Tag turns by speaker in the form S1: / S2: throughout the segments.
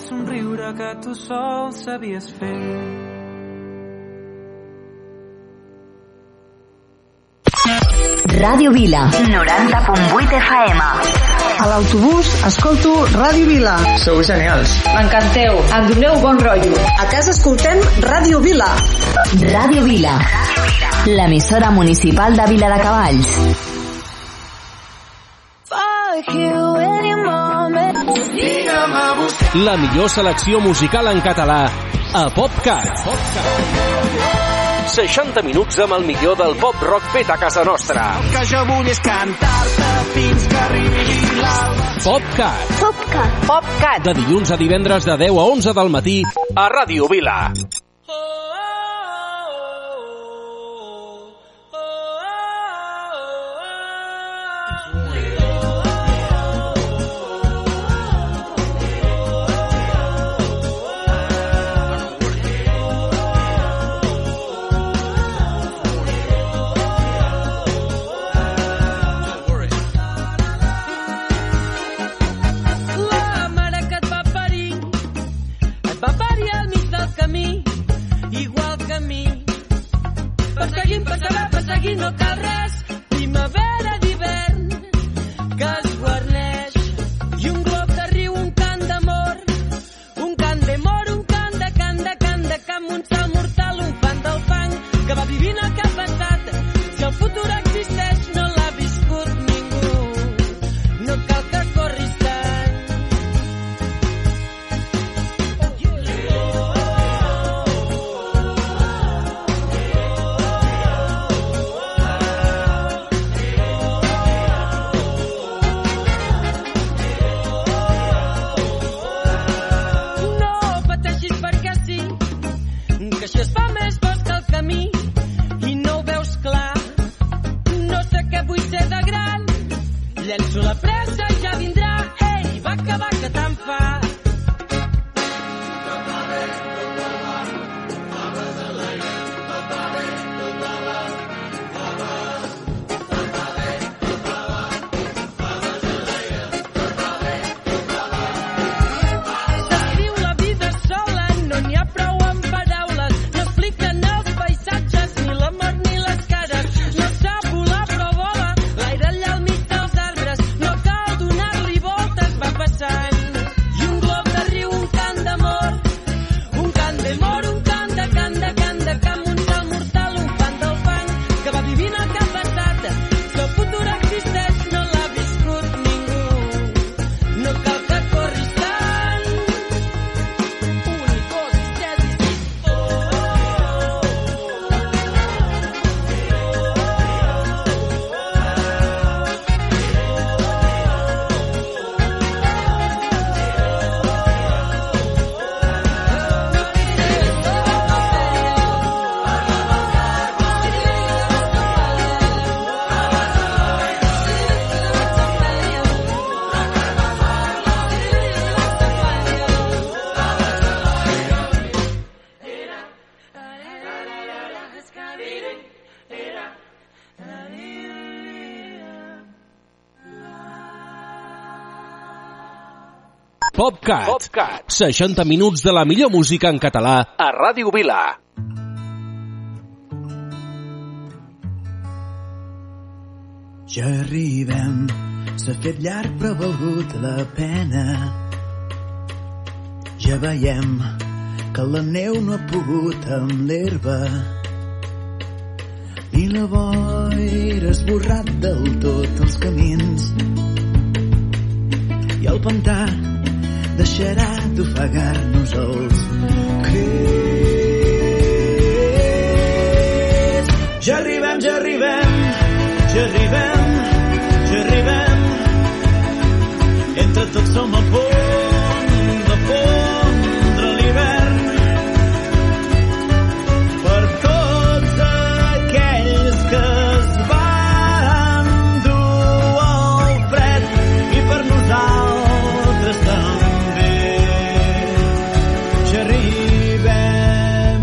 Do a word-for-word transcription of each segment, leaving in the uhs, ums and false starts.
S1: somriure que tu sol sabies fer.
S2: Ràdio Vila, noranta punt vuit F M.
S3: A l'autobús escolto Ràdio Vila.
S4: Sou genials.
S5: M'encanteu, em doneu bon rotllo.
S3: A casa escoltem Ràdio Vila.
S2: Ràdio Vila, l'emissora municipal de Viladecavalls.
S6: La millor selecció musical en català a PopCat. seixanta minuts amb el millor del pop rock fet a casa nostra.
S7: El que jo vull és cantar-te fins que arribi l'alba.
S6: PopCat.
S2: PopCat. PopCat.
S6: De dilluns a divendres de deu a onze del matí a Ràdio Vila.
S8: No cal res, primavera d'hivern que es guarneix i un glob de riu, un cant d'amor, un cant d'amor, un cant de cant de cant de camp, un salt mortal, un fan del fang que va vivint el que ha passat. Si el futur existeix no l'ha viscut ningú, no cal que corris tant. Això es fa més fosc que el camí i no ho veus clar. No sé què vull ser de gran. Llenço la pressa i ja vindrà. Ei, va que va que tant fa. S'escriu la vida sola, no n'hi ha prou.
S6: PopCat. PopCat. seixanta minuts de la millor música en català a Ràdio Vila.
S7: Ja arribem, s'ha fet llarg però ha valgut la pena. Ja veiem que la neu no ha pogut amb l'herba i la boira ha esborrat del tot els camins i el pantà deixarà d'ofegar-nos els crits. Ja arribem, ja arribem, ja arribem, ja arribem. Entre tots som a punt de fondre l'hivern. Per tots aquells que es van dur al fred i per nosaltres també. Ja arribem.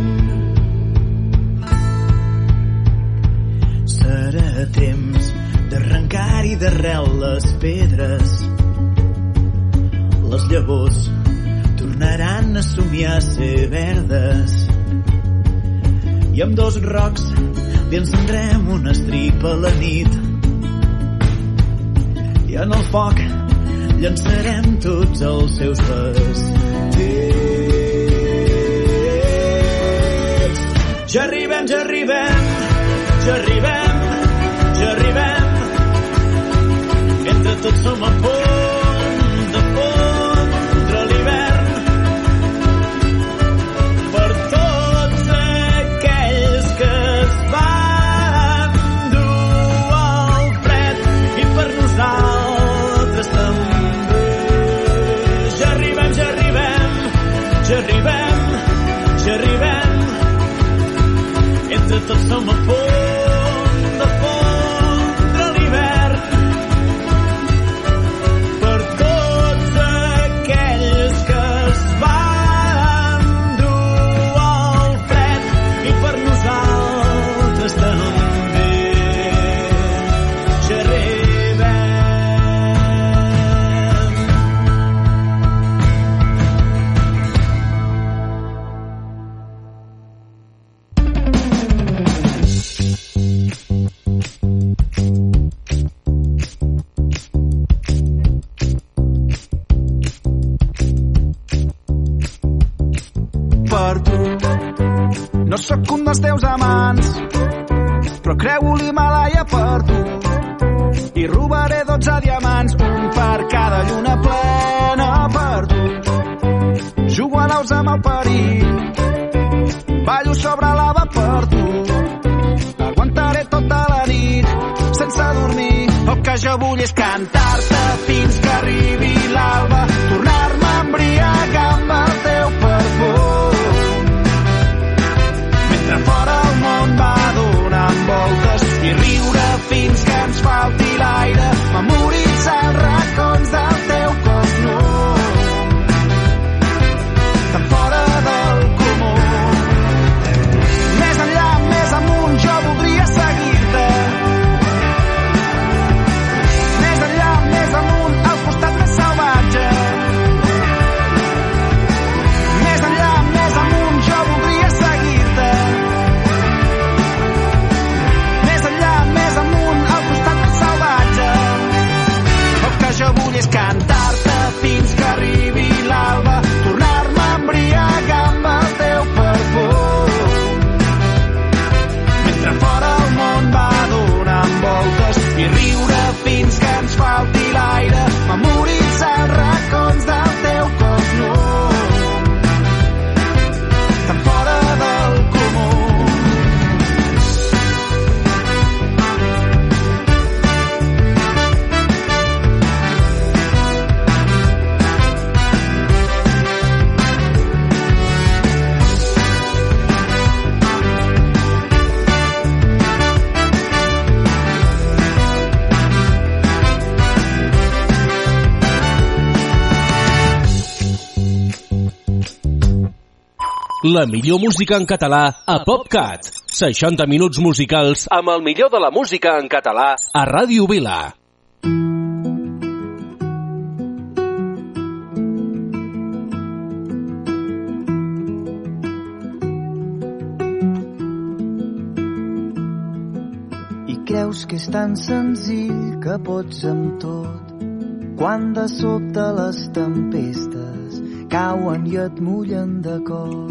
S7: Serà temps d'arrencar-hi d'arrel les pedres, les llavors tornaran a somiar ser verdes. I amb dos rocs li encendrem una estripa a la nit. I en el foc llançarem tots els seus vestits. Ja arribem, ja arribem, ja arribem, ja arribem. Entre tots som a punt de fondre l'hivern. Per tots aquells que es van dur al fred i per nosaltres també. Ja arribem, ja arribem, ja arribem, ja arribem. Entre tots som a punt de fondre l'hivern. Per tots aquells que es van dur al fred i per nosaltres també. Ja arribem.
S4: Per tu no sóc un dels teus amants, però creu l'Himalaya per tu i robaré dotze diamants, un per cada lluna plena per tu. Jugo a naus amb el perill, ballo sobre lava per tu. Aguantaré tota la nit sense dormir. El que jo vull és cantar-te fins que arribi l'alba, tornar-me a embriagar amb el teu perfum. Mentre fora el món va donant voltes i riure fins que ens falti l'aire, memoritzar els racons del teu cos nu, tan fora del comú. Més enllà, més amunt, jo voldria seguir-te. Més enllà, més amunt, al costat més salvatge. Més enllà, més amunt, jo voldria seguir-te. Més enllà, més amunt, al costat més salvatge. El que jo vull és cantar-te fins que arribi l'alba, tornar-me a embriagar amb el teu perfum. Mentre fora el món va donant voltes i riure fins que ens falti l'aire, memoritzar els racons del teu cos nu, tan fora del comú.
S6: La millor música en català a PopCat. seixanta minuts musicals amb el millor de la música en català a Ràdio Vila.
S9: I creus que és tan senzill que pots amb tot, quan de sobte les tempestes cauen i et mullen de cop.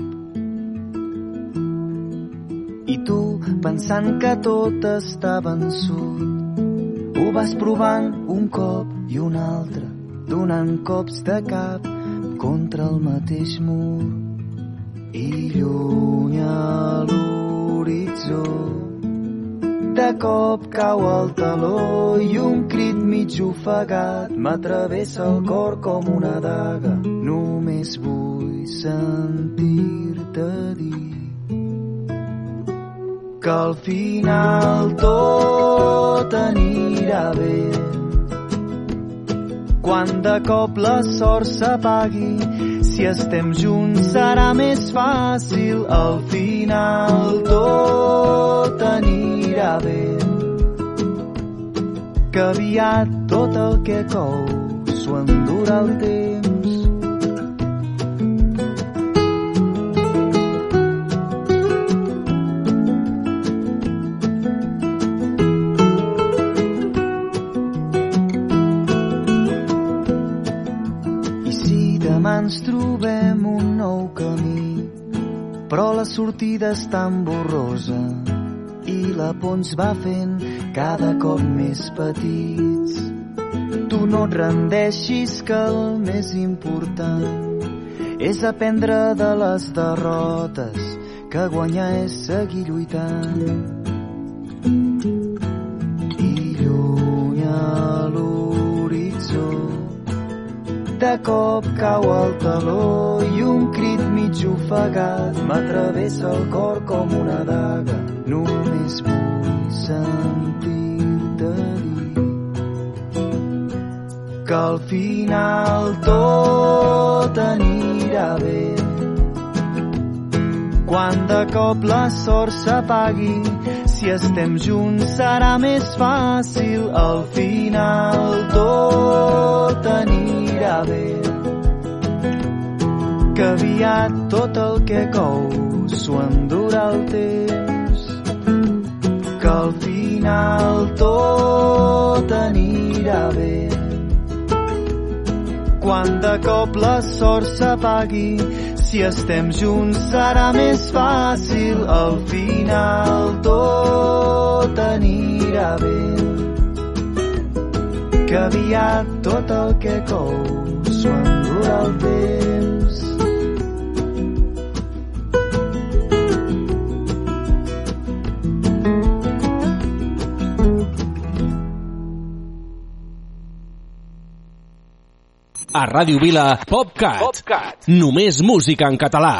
S9: I tu, pensant que tot està vençut, ho vas provant un cop i un altre, donant cops de cap contra el mateix mur. I lluny a l'horitzó, de cop cau el taló i un crit mig ofegat m'atravessa el cor com una daga. Només vull sentir-te dir que al final tot anirà bé. Quan de cop la sort s'apagui, si estem junts serà més fàcil. Al final tot anirà bé, que aviat tot el que cou s'ho endurà el temps. la sortida és tan borrosa i la por ens va fent cada cop més petits. Tu no et rendeixis, que el més important és aprendre de les derrotes, que guanyar és seguir lluitant. I lluny a l'horitzó de cop cau el taló i un crit mig ofegat m'atravessa el cor com una daga. Només vull sentir-te dir que al final tot anirà bé. Quan de cop la sort s'apagui, si estem junts serà més fàcil. Al final tot anirà bé. Que aviat tot el que cou s'ho endurà el temps. Que al final tot anirà bé. Quan de cop la sort s'apagui, si estem junts serà més fàcil. Al final tot anirà bé. Que aviat tot el que cou s'ho endurà el temps.
S6: A Ràdio Vila, PopCat. PopCat. Només música en català.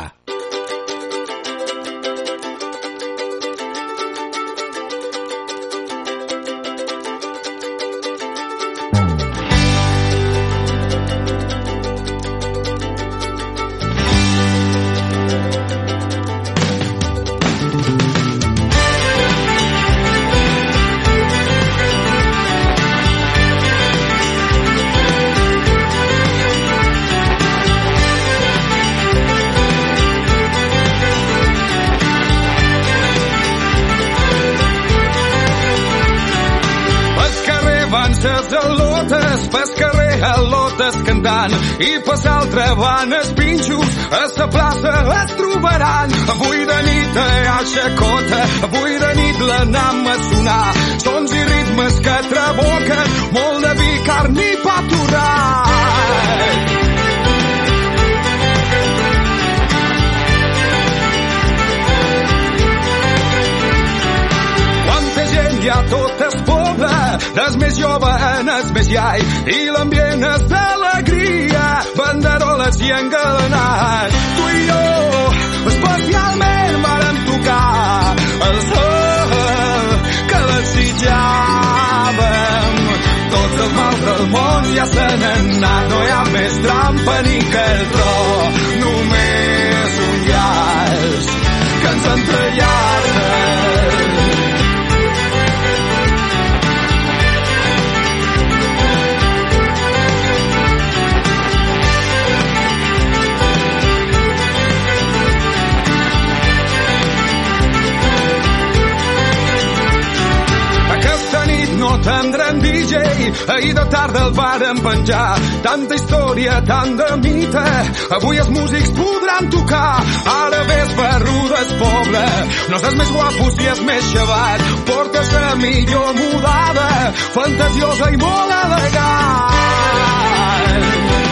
S10: I pas altre van els pinxos, a la plaça es trobaran. Avui de nit a Xacota, avui de nit l'anam a sonar. Sons i ritmes que traboquen, molt de vi, carn i pa torrat. Quanta gent hi ha tot el poble, des més jove en el més iai, i l'ambient és d'alegria, banderoles i engalanats. Tu i jo especialment vàrem tocar el sol que desitjàvem. Tots els mals del món ja se n'han anat, no hi ha més trampa ni cartró, només un llaç que ens entrellaça. No tindrem D J, ahir de tarda el vàrem penjar. Tanta història, tant de mite, avui els músics podran tocar. Ara ves Barru del poble, no és més guapo si és més xavat, portes la millor mudada, fantasiosa i molt elegant.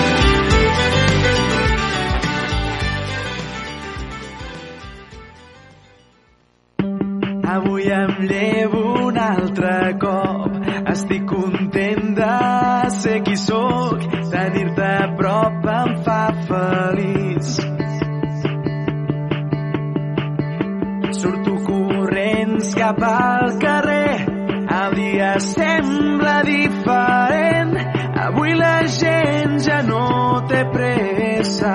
S9: Avui em llevo un altre cop, estic content de ser qui sóc, tenir-te a prop em fa feliç. Surto corrents cap al carrer, el dia sembla diferent, avui la gent ja no té pressa.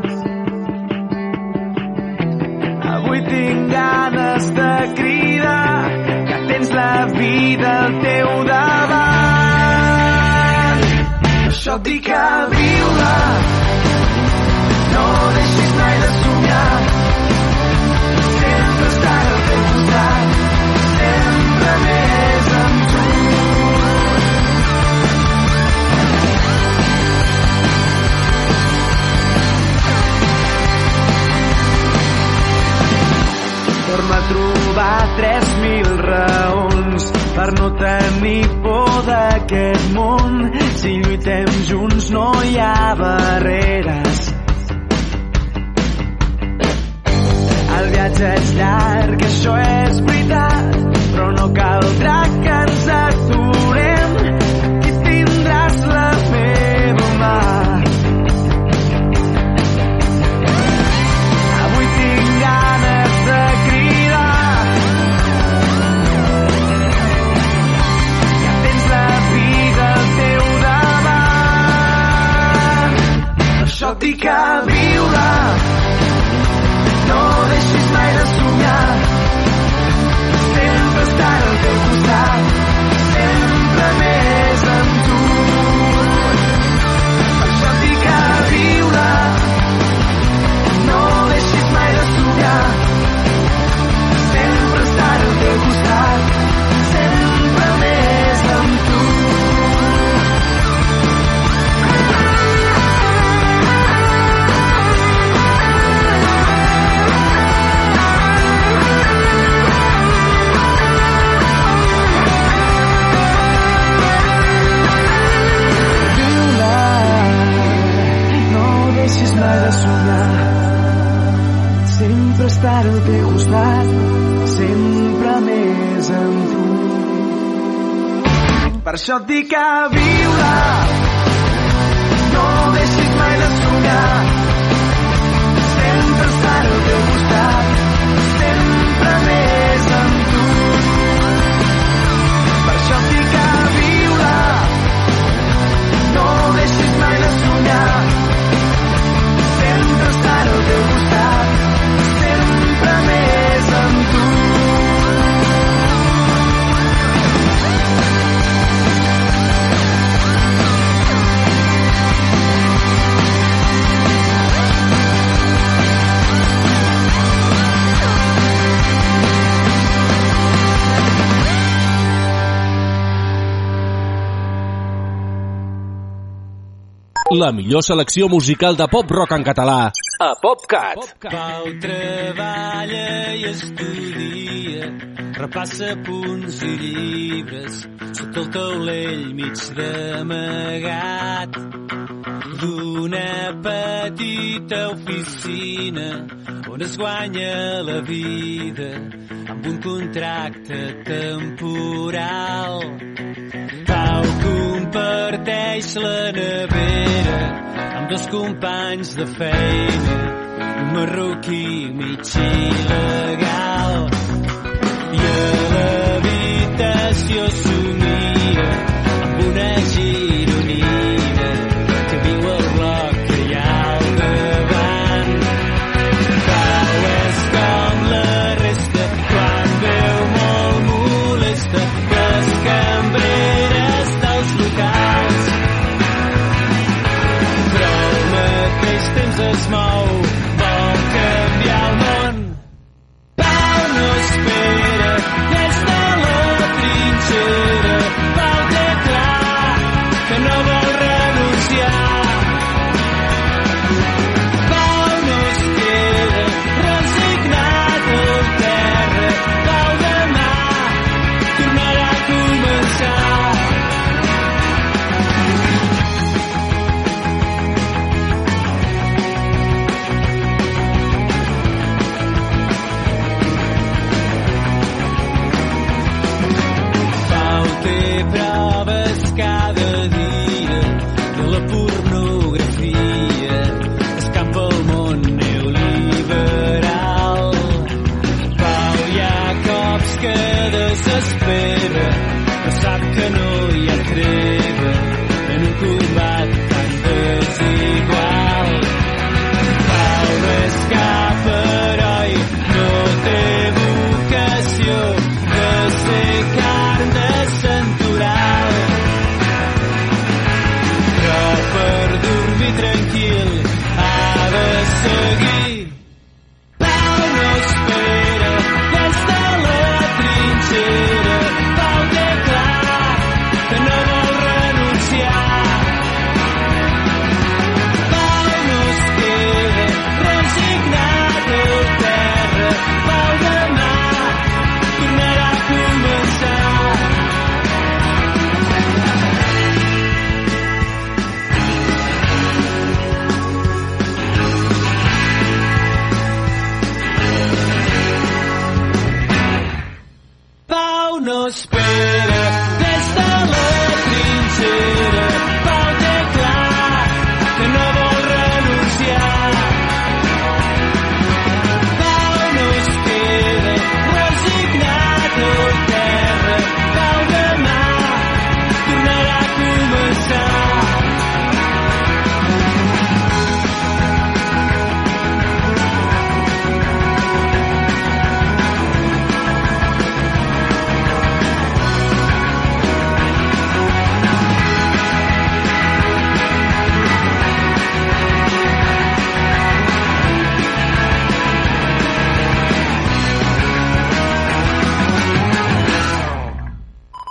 S9: Avui tinc ganes de cridar que tens la vida al teu davant. Això et dic a viure, no deixis mai de somiar, sempre estar al teu costat, sempre més amb tu. guerra ni por d'aquest món. Si lluitem junts no hi ha barreres. El viatge és llarg, això és veritat, però no caldrà que ens aturem. Aquí tindràs la meva mà. Avui tinc ganes de cridar. Ja tens la vida al teu davant. Per això et dic a viure. No deixis mai de somiar. Sempre estar al teu costat, sempre més amb tu. Per això et dic a viure. No deixis mai de somiar. Sempre estar al teu costat, sempre més amb tu. Deixis mai de somiar. Sempre estar al teu costat, sempre més amb tu. Per això et dic a viure. No deixis mai de somiar. Sempre estar al teu costat, sempre més amb tu. Per això et dic a viure. No deixis mai de somiar. Sempre estar al teu costat, sempre més amb tu.
S6: La millor selecció musical de pop-rock en català a PopCat.
S1: Pau treballa i estudia, repassa punts i llibres, sota el taulell mig d'amagat d'una petita oficina on es guanya la vida amb un contracte temporal. Pau comparteix la nevera amb dos companys de feina, un marroquí mig il·legal. I a l'habitació somia amb una gironina que viu al bloc que hi ha al davant. Pau és com la resta quan veu molt molesta les cambreres dels locals, però al mateix temps es mou, vol canviar el món. Pau no espera des de la trinxera, Pau té clar que no vol renunciar. Pau no es queda resignat al terra, Pau demà tornarà a començar. Pau té proves cada dia de la pornografia, escampa el món neoliberal. Pau hi ha cops que desespera, però sap que no hi ha treva en un combat tan desigual. Pau no és cap heroi, no té vocació de ser carn de santoral, però per dormir tranquil ha de seguir. Pau no espera des de la trinxera, Pau té clar que no vol renunciar.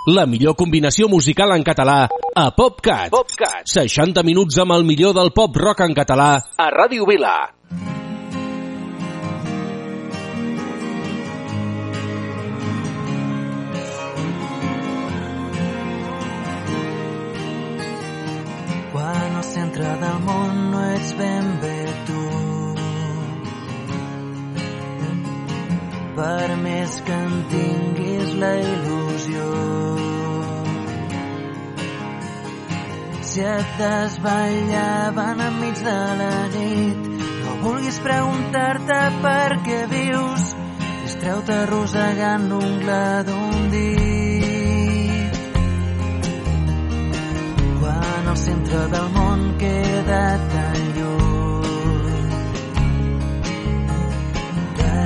S6: La millor combinació musical en català a PopCat. PopCat. seixanta minuts amb el millor del pop rock en català a Ràdio Vila.
S9: Quan al centre del món no ets ben bé tu, per més que en tinguis la il·lusió, si et desvetllaven enmig de la nit, no vulguis preguntar-te per què vius, distreu-te arrossegant l'ungla d'un dit. Quan al centre del món queda tan lluny de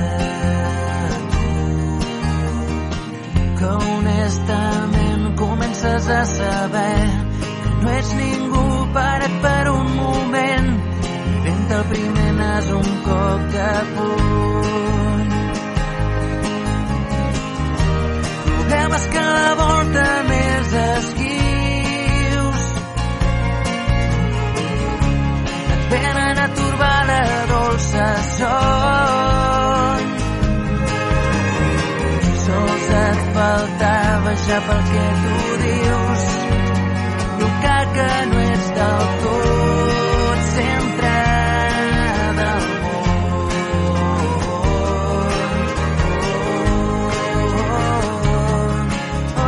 S9: que honestament comences a saber que no ets ningú, para't per un moment i venta el primer nas un cop de puny. Problemes que a la volta més esquius et venen a torbar la dolça son. Sols et faltava ja pel que tu dius llucar que no és del tot centre del món. Oh, oh,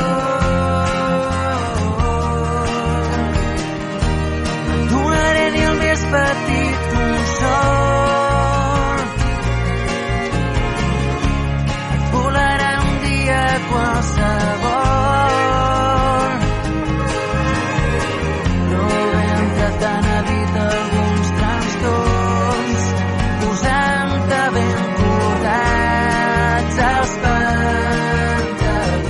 S9: oh. No et donaré ni el més petit consol. Qualsevol no vam tratar d'evitar alguns trastorns posant-te ben cordats als pantalons.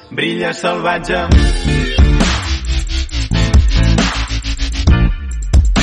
S11: salvatge.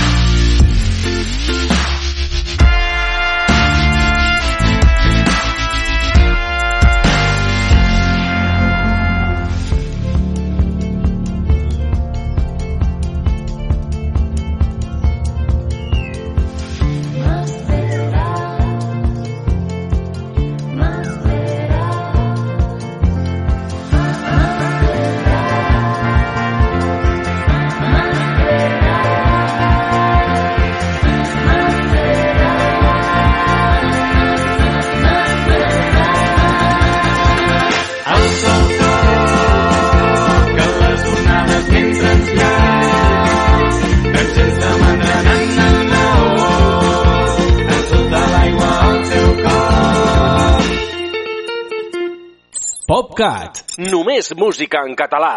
S6: PopCat. Només música en català.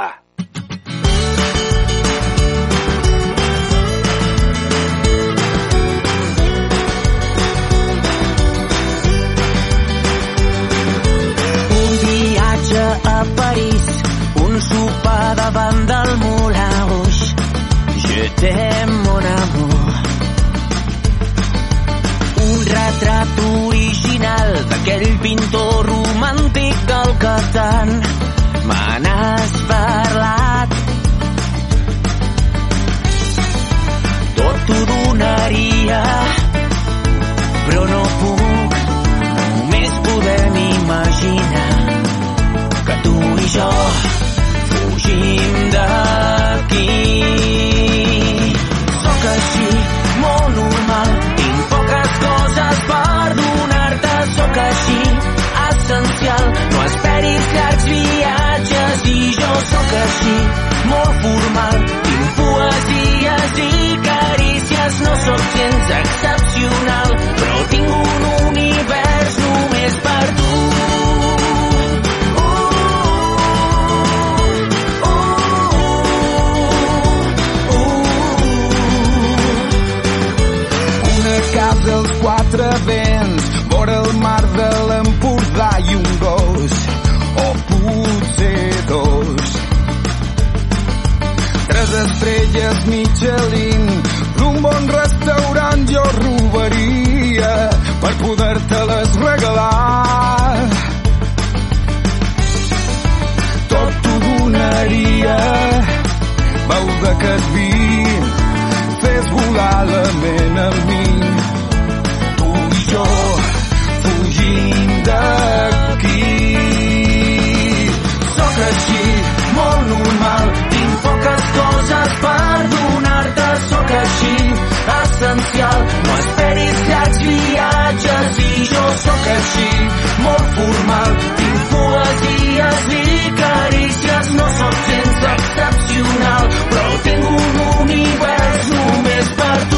S9: A París, un sopar davant del Moulin Rouge. Je t'aime, mon amour. Un retrat original d'aquell pintor romàntic del que tant me n'has parlat. Tot t'ho donaria, però no puc. Només podem imaginar que tu i jo fugim d'aquí. Sóc així, molt normal, tinc poques coses per donar-te. Sóc així, essencial, no esperis llargs viatges. I jo sóc així, molt formal, tinc poesies i carícies. No sóc gens excepcional, però tinc un univers només per tu.
S4: Dels quatre vents, vora el mar de l'Empordà i un gos, o potser dos. Tres estrelles Michelin, d'un bon restaurant jo robaria per poder-te-les regalar. Tot t'ho donaria, beu d'aquest vi, fes volar la ment amb mi. Jo fugim d'aquí. Sóc així, molt normal, tinc poques coses per donar-te. Sóc així, essencial, no esperis llargs viatges. I jo sóc així, molt formal, tinc poesies i carícies. No sóc gens excepcional, però tinc un univers només per tu.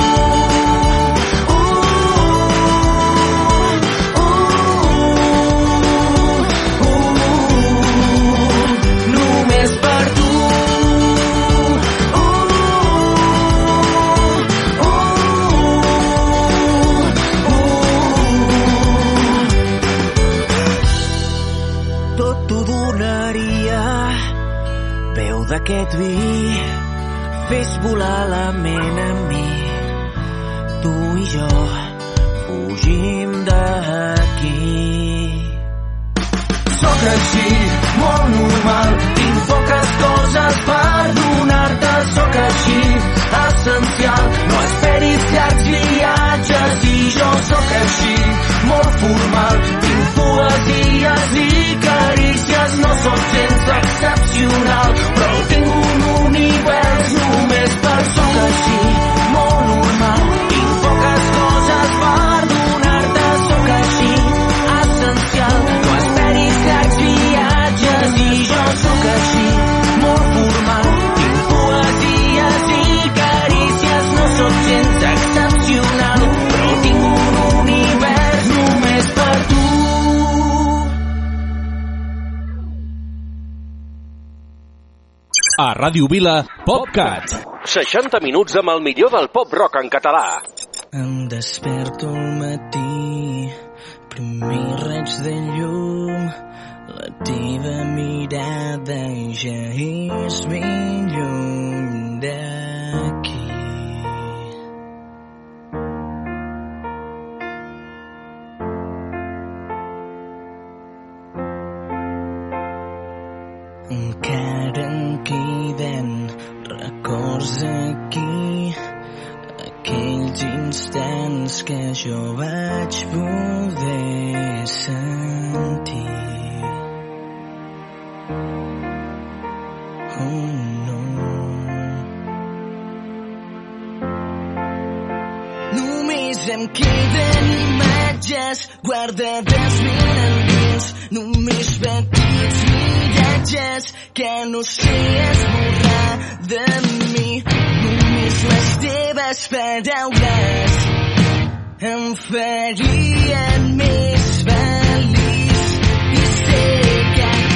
S4: D'aquest vi, fes volar la ment amb mi. Tu i jo fugim d'aquí. Sóc així, molt normal, tinc poques coses per donar-te. Sóc així, essencial, no esperis llargs viatges. I jo sóc així, molt formal, tinc poesies i carícies. No sóc gens excepcional, però tinc un univers només per tu. Sóc així, molt normal, tinc poques coses per donar-te. Sóc així, essencial, no esperis llargs viatges. I jo sóc així, molt formal, tinc poesies i carícies. No sóc gens excepcional, però tinc un univers només per tu.
S6: A Ràdio Vila, PopCat. seixanta minuts amb el millor del pop-rock en català.
S9: Em desperto al matí, primer raig de llum, la teva mirada ja és ben lluny d'aquí. Encara em queden records aquí, aquells instants que jo vaig poder sentir. Oh no. Només em queden imatges guardades ben endins, només petits viatges que no sé esborrar de mi. Només les teves paraules em farien més feliç i sé que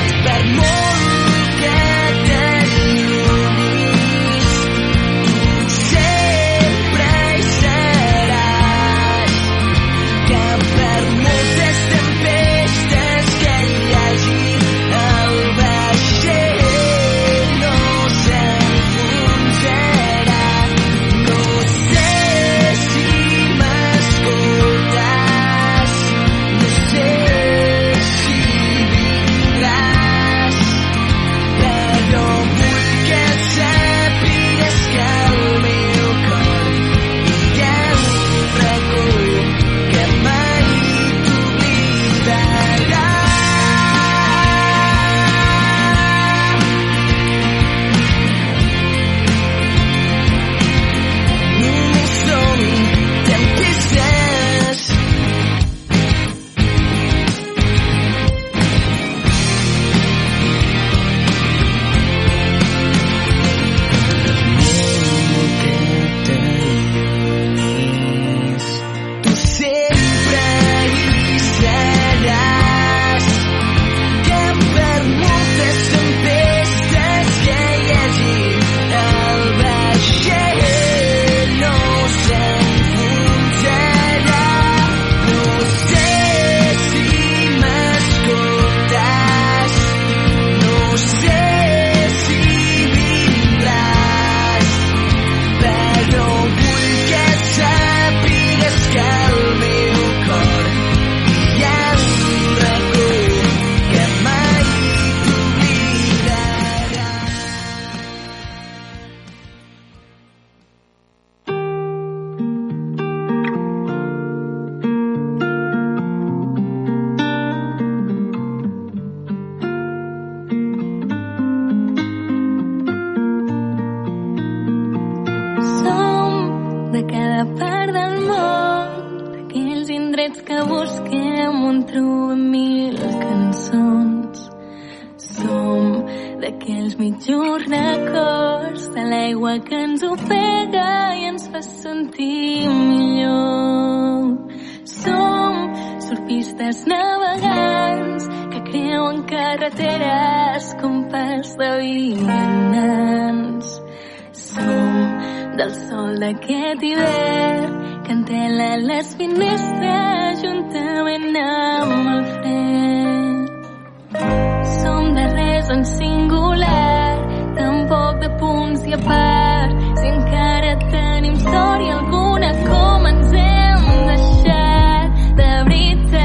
S11: cada part del món, d'aquells indrets que busquem on trobem mil cançons. Som d'aquells mitjos records de l'aigua que ens ofega i ens fa sentir millor. Som surfistes navegants que creuen carreteres com pas de vianants. Som del sol d'aquest hivern que entela les finestres juntament amb el fred. Som de res en singular, tampoc de punts i a part, si encara tenim història alguna com ens hem deixat de veritat.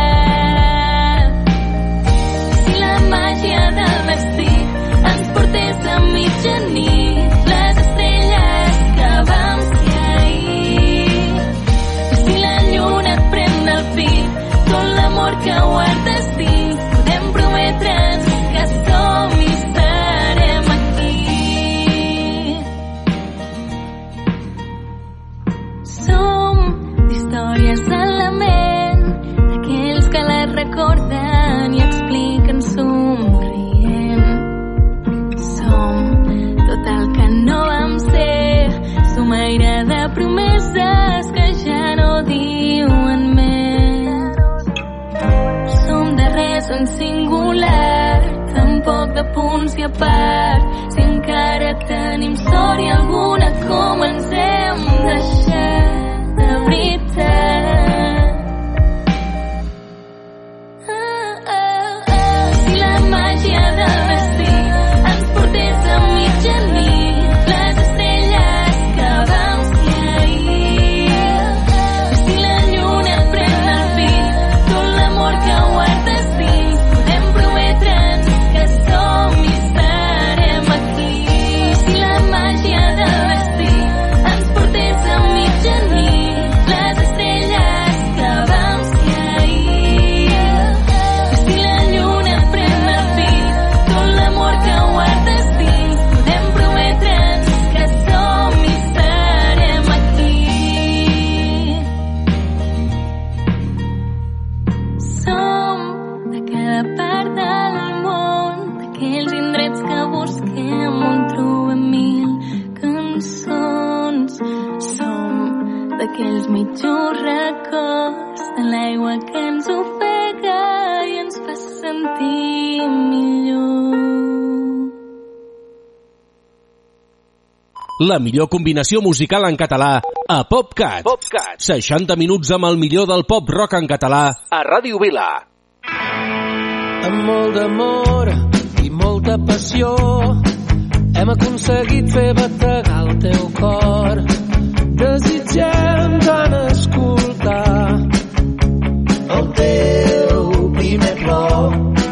S11: Si la màgia del destí ens portés a mitjanit, les estrelles que vam ser ahir, si la lluna et pren del pit tot l'amor que guardes dins, podem prometre'ns que som i serem aquí. Som d'històries en la ment, d'aquells que les recorden i expliquen somrient. Som tot el que no vam ser, somaire de promeses que ja no diuen més. Som de res en singular, tampoc de punts i a part, si encara tenim història alguna com ens hem deixat de veritat. Ah, ah, ah. Si la màgia del destí ens portés a mitjanit, les estrelles que vam ser ahir, si la lluna et pren el pit tot l'amor que guardes dins, podem prometre'ns que som i serem aquí. Si la màgia del destí ens portés a mitjanit, les estrelles que vam ser ahir, si la lluna et pren el pit tot l'amor que guardes dins, podem prometre'ns que som i serem aquí. Som de cada part del món, d'aquells indrets que busquem on trobem mil cançons. Som d'aquells mitjos records de l'aigua que ens ofega i ens fa sentir millor.
S6: La millor combinació musical en català a PopCat. PopCat. seixanta minuts amb el millor del pop rock en català a Ràdio Vila.
S1: Amb molt d'amor i molta passió hem aconseguit fer bategar el teu cor. Desitgem tant escoltar el teu primer plor.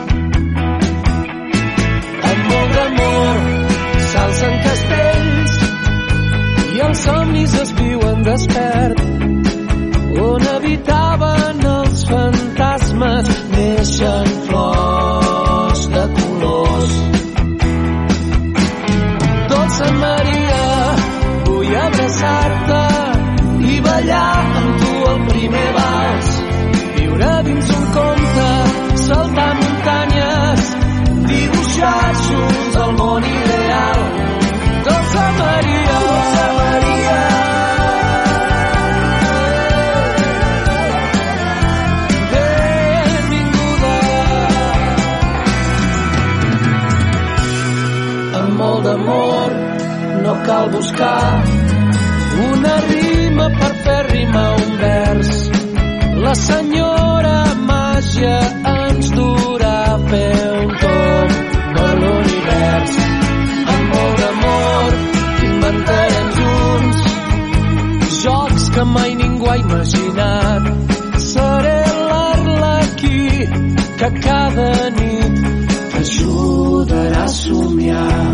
S1: Amb molt d'amor s'alcen castells i els somnis es viuen despert. On habitaven els fantasmes neixen flors de colors. Dolça Maria, vull abraçar-te i ballar amb tu el primer vals. Viure dins un conte, saltar muntanyes, dibuixar junts el món ideal. Dolça Maria, Dolça Maria, molt d'amor, no cal buscar una rima per fer rimar un vers. La senyora màgia ens durà a fer un tomb per l'univers. Amb molt d'amor inventarem junts jocs que mai ningú ha imaginat. Seré l'Arlequí que cada nit t'ajudarà a somiar.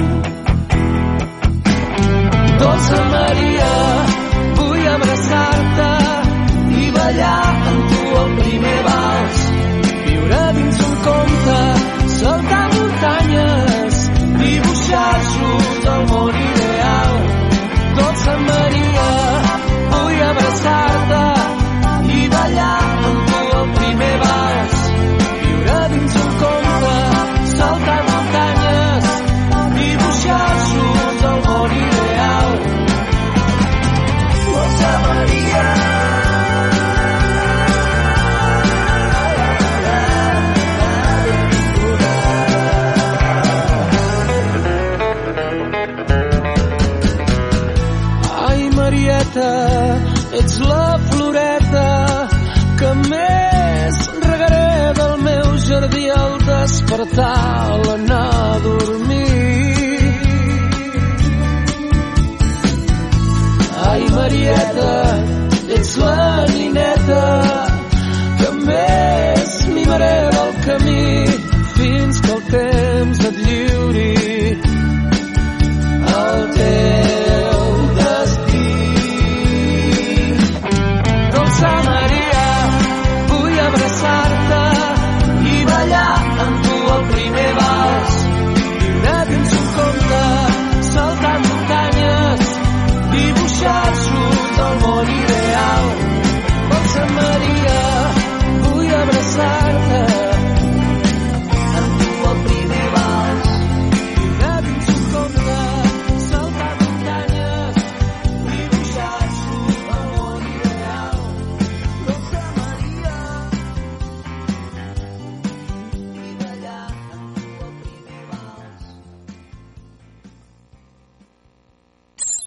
S1: Dolça Maria, vull abraçar-te i ballar amb tu el primer vals. Viure dins un conte, saltar muntanyes, dibuixar junts el món ideal. Dolça Maria, vull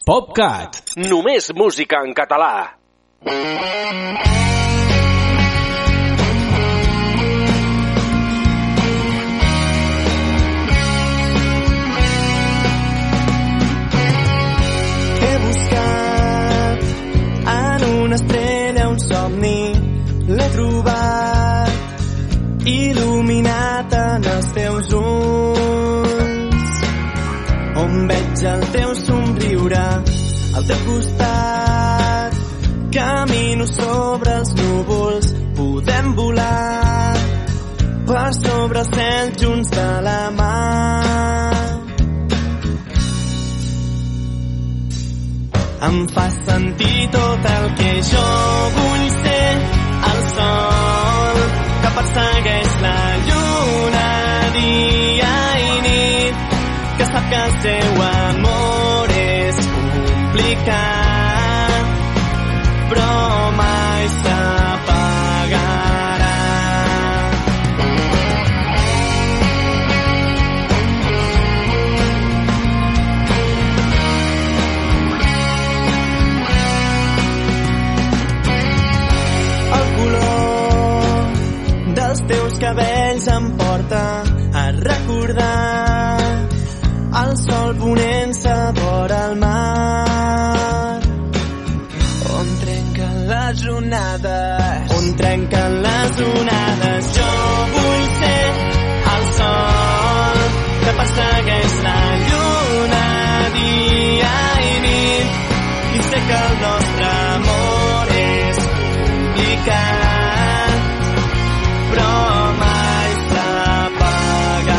S6: PopCat. Només música en català.
S9: He buscat en una estrella un somni, l'he trobat il·luminat en els teus ulls, on veig el teu somriure al teu costat. Camino sobre els núvols, podem volar per sobre el cel junts de la mà. Em fa sentir tot el que jo vull ser, el sol que persegueix la lluna dia i nit, que sap que el seu amor és complicat, però mai s'apagarà. El color dels teus cabells em porta a recordar el sol ponent-se vora el mar, on trenquen les onades, on trenquen les onades. Jo vull ser el sol que persegueix la lluna dia i nit, i sé que el nostre amor és complicat, però mai s'apagarà.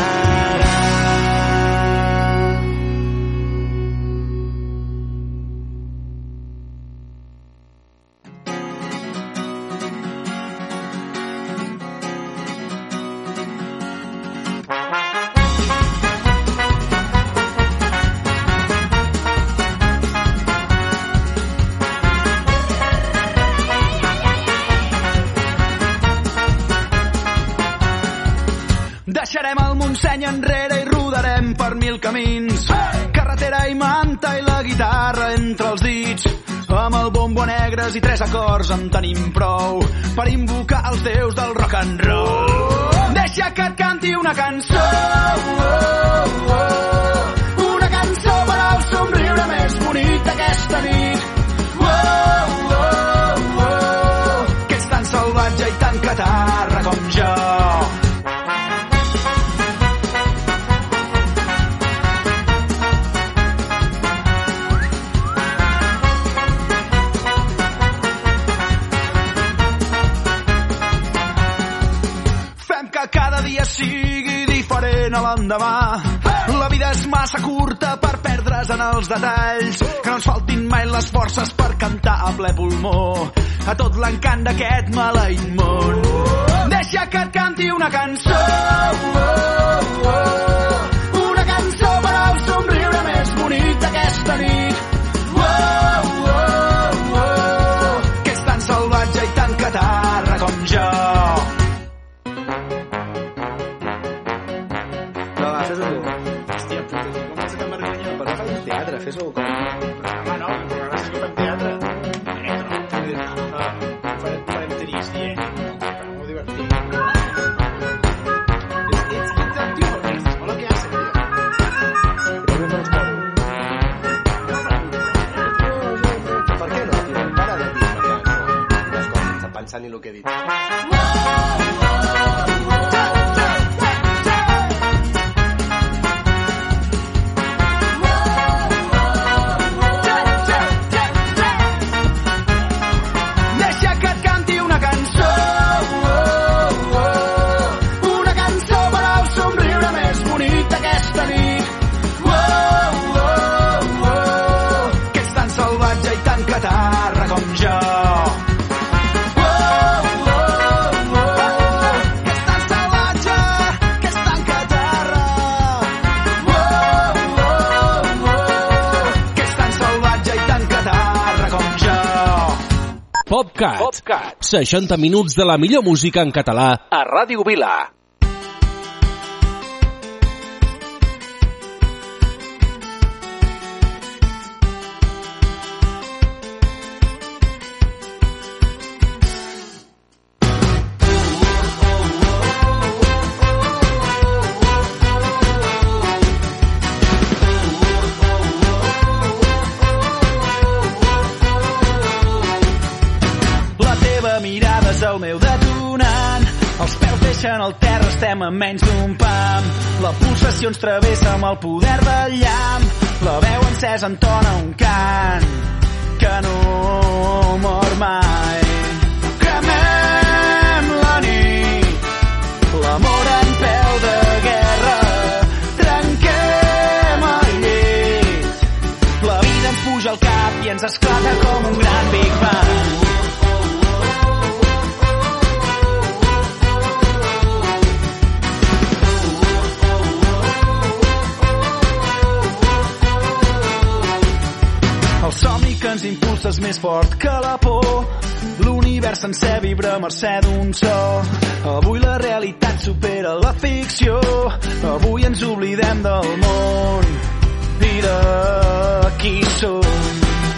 S4: Deixarem el Montseny enrere i rodarem per mil camins. Hey! Carretera i manta i la guitarra entre els dits. Amb el bombo negres i tres acords en tenim prou per invocar els déus del rock and roll. Deixa que et canti una cançó, oh, oh, una cançó per al somriure més bonic d'aquesta nit. Oh, oh, oh, que és tan salvatge i tan catarra com jo. Cada dia sigui diferent a l'endemà. La vida és massa curta per perdre's en els detalls. Que no ens faltin mai les forces per cantar a ple pulmó a tot l'encant d'aquest maleït món. Deixa que et canti una cançó, oh, oh, una cançó per al somriure més bonic d'aquesta nit. Oh, oh, oh, que és tan salvatge i tan catarra com jo.
S12: Teatre, fes-ho com... Home, no, però gràcies que fem teatre. Farem trist, eh? Molt divertit. Ets quinze, tio, hola, què haces, tio? Però no els moro. Per què no, tio? Para de dir, les coses, pensant en el que he dit. Catarra com jo. Oh, oh, oh, que és tan salvatge, que és tan catarra. Oh, oh, oh, que és tan salvatge i tan catarra com jo.
S6: PopCat. PopCat. seixanta minuts de la millor música en català a Ràdio Vila.
S4: el meu detonant. Els peus deixen el terra, estem a menys d'un pam. La pulsació ens travessa amb el poder del llamp. La veu encesa entona un cant que no mor mai. Cremem la nit, l'amor en peu de guerra. Trenquem el llit, la vida ens puja al cap i ens esclata com un gran Big Bang. El somni que ens impulsa és més fort que la por. L'univers sencer vibra a mercè d'un so. Avui la realitat supera la ficció. Avui ens oblidem del món i de qui som.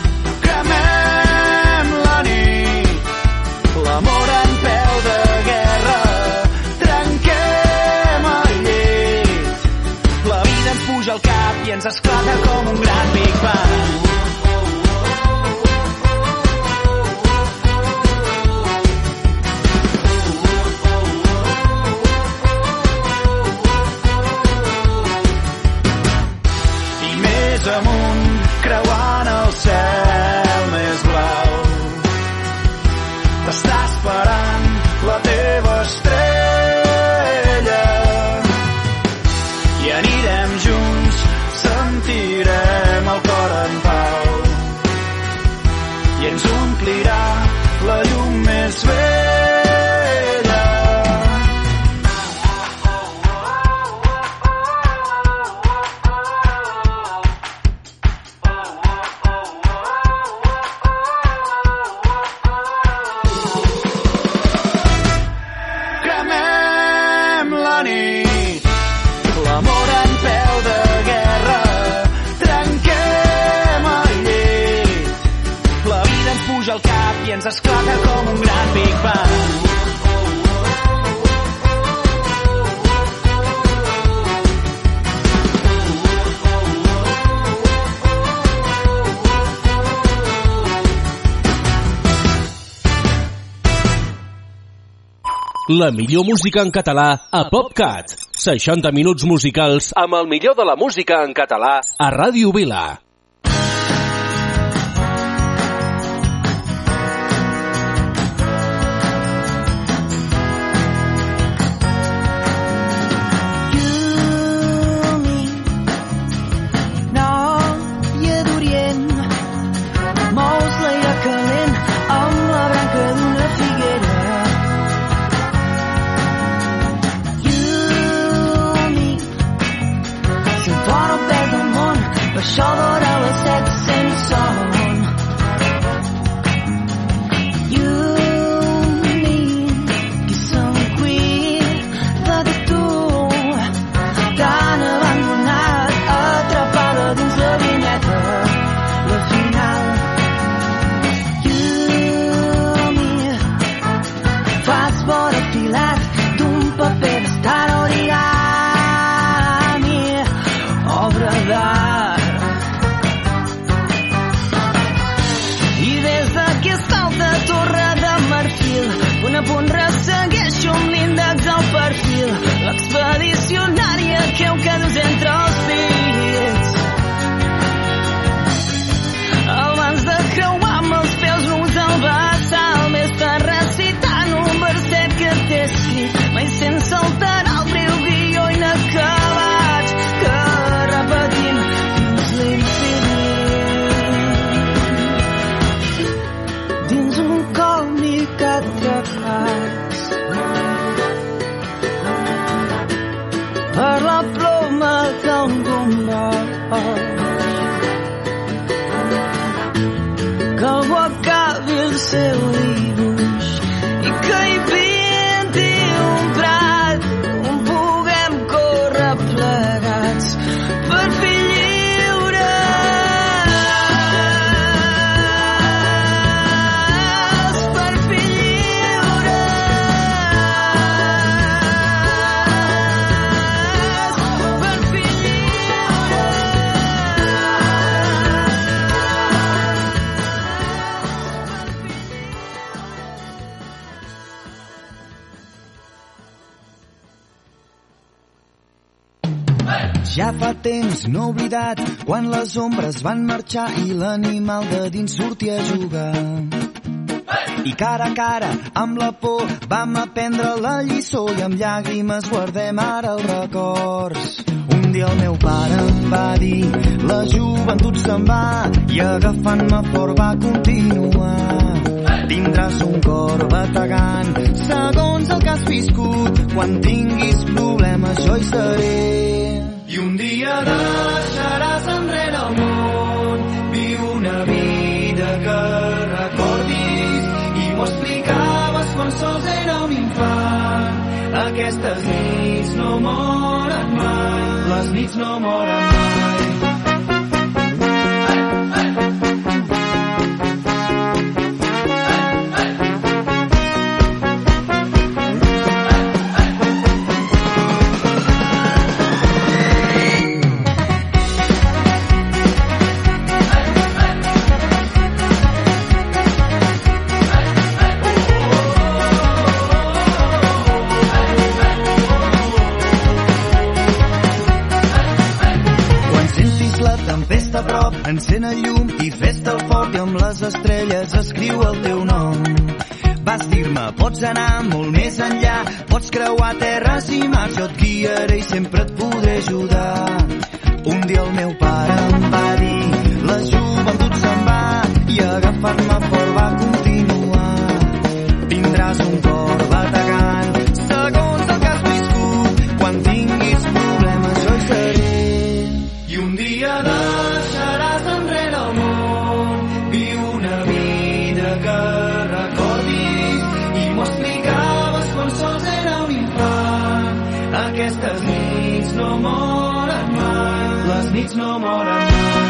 S4: Cremem la nit, l'amor en peu de guerra. Trenquem el llit, la vida ens puja al cap i ens esclata com un gran Big Bang. Amunt, creuant el cel més blau. T'està esperant la teva estrella i anirem junts, sentirem el cor en pau i ens omplirà la llum més vella. I ens esclata com un gran Big Bang.
S6: La millor música en català a PopCat. seixanta minuts musicals amb el millor de la música en català a Ràdio Vila.
S11: Això d'hora a les set sense son. Llumi, qui se'n cuida de tu, tan abandonat, atrapada dins la vineta, la final. Llumi, fas vora filat d'un paper d'estar origami, obra d'art. Punt a punt ressegueixo amb l'índex al perfil, l'expedicionària creu que dus entre els dits. Abans de creuar amb els peus nus al vessal, m'està recitant un verset que t'he escrit, mai sense alterar el bril guió inacabat que repetim fins l'infinit. Dins un còmic atrapats per la ploma d'un gomboig, que algú acabi el seu dibuix i que hi pinti un prat on puguem córrer plegats per fi lliures, per fi lliures, per fi
S9: Ja fa temps, no oblidat, quan les ombres van marxar i l'animal de dins sortia a jugar. I cara a cara, amb la por, vam aprendre la lliçó i amb llàgrimes guardem ara els records. Un dia el meu pare em va dir, la joventut se'n va, i agafant-me fort va continuar. Tindràs un cor bategant, segons el que has viscut, quan tinguis problemes jo hi seré. I un dia deixaràs enrere el món, viu una vida que recordis, i m'ho explicaves quan sols era un infant. Aquestes nits no moren mai, les nits no moren mai. Encén el llum i fes-te'l fort i amb les estrelles escriu el teu nom. Vas dir-me, pots anar molt més enllà, pots creuar terres i mars, jo et guiaré i sempre et podré ajudar. Un dia el meu pare em va dir, la joventut se'n va, i agafar-me fort va continuar. Tindràs un cor bategant, segons el que has viscut, quan tinguis problemes jo hi seré. I un dia deixaràs enrere el món, viu una vida que recordis, i m'ho explicaves quan sols era un infant. Aquestes nits no moren mai, les nits no moren mai.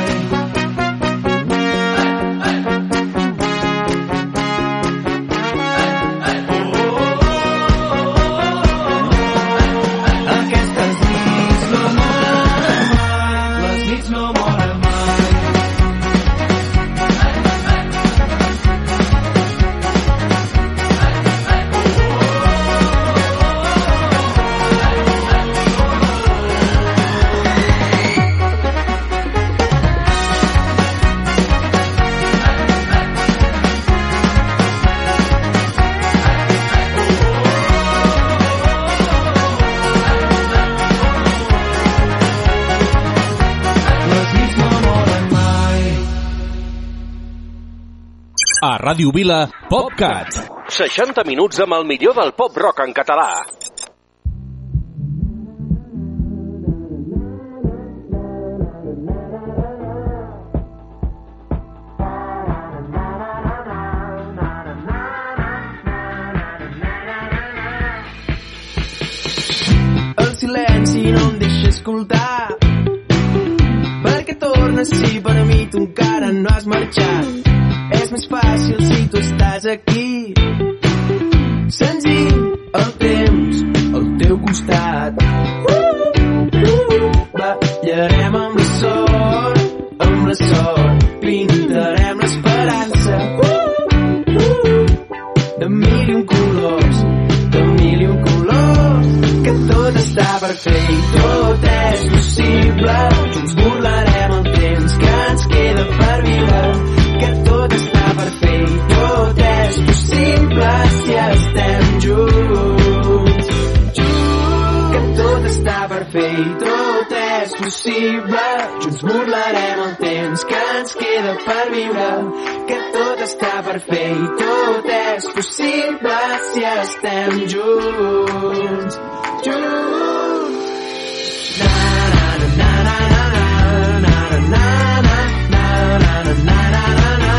S6: A Ràdio Vila, PopCat. seixanta minuts amb el millor del pop-rock en català.
S13: El silenci no em deixa escoltar, perquè tornes si per a mi tu encara no has marxat. És més fàcil si tu estàs aquí, senzill, el temps al teu costat. Uh, uh, ballarem amb la sort, amb la sort, pintarem l'esperança. Uh, uh, de mil i un colors, de mil i un colors, que tot està per fer i tot és possible. Junts burlarem el temps que ens queda per viure, que tot està per fer i tot és possible si estem junts. Que tot està per fer i tot és possible. Junts burlarem el temps que ens queda per viure, que tot està per fer i tot és possible si estem junts. Junts. Na na na na na na na na na na na na na na.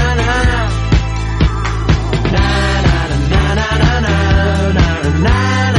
S13: Na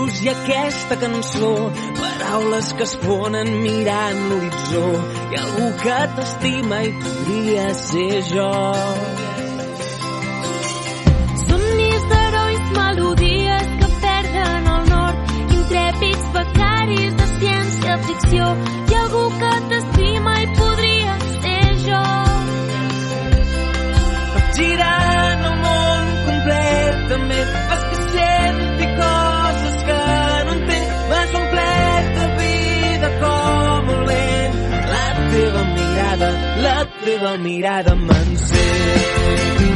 S1: teus i aquesta cançó, paraules que es fonen mirant l'horitzó, i algú que t'estima i podria ser jo.
S11: Somnis d'herois, melodies que perden el nord, intrèpids becaris de ciència-ficció, i algú que t'estima i podria ser jo.
S1: Girant el món completament, fas que senti coses que no entenc, m'has omplert de vida com un lent. La teva mirada, la teva mirada m'encén.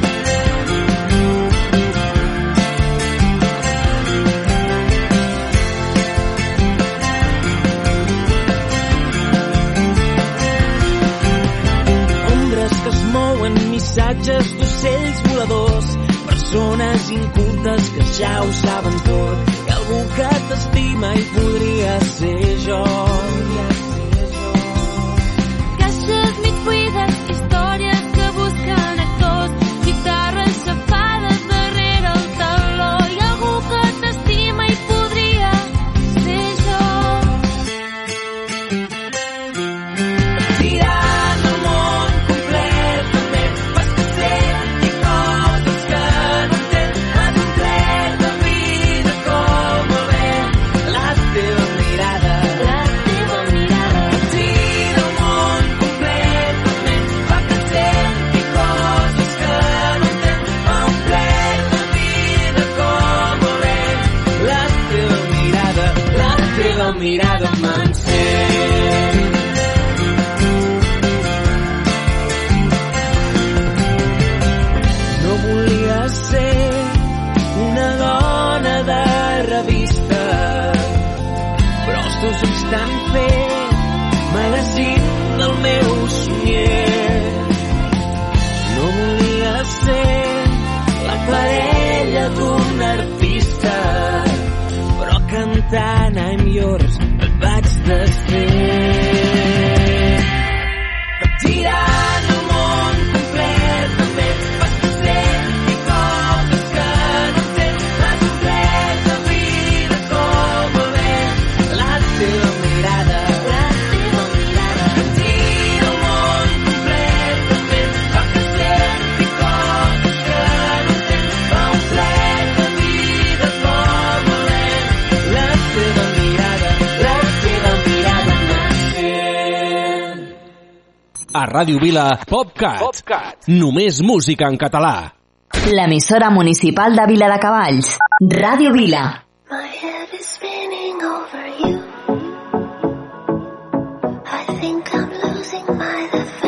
S1: Missatges d'ocells voladors, persones incultes que ja ho saben tot, i algú que t'estima i podria ser jo.
S11: Caixes mig buides, històries que busquen actors, guitarres xafades darrere el taló, i algú que t'estima i podria ser jo.
S1: Tirant el món completament, fas que senti coses que no entenc, m'has omplert de vida com el vent. La teva mirada,
S11: la teva mirada,
S1: gira el món completament, fa que senti coses que no entenc, m'ha omplert de vida com el vent. La teva mirada, la teva mirada m'encén. No volia ser una dona de revista, però els teus ulls t'han fet magazín del meu somnier. No volia ser la parella d'un artista, però cantant I'm yours et vaig desfer. Girant el món completament, fas que senti coses que no entenc, m'has omplert de vida com el vent. La teva mirada, la teva mirada, gira el món completament, fa que senti coses que no entenc, m'ha omplert de vida com el vent. La teva mirada, la teva mirada m'encén.
S6: A Ràdio Vila, PopCat. PopCat. Només música en català.
S2: L'emissora municipal de Viladecavalls. Ràdio Vila.
S11: My head is spinning over you. I think I'm losing my defense.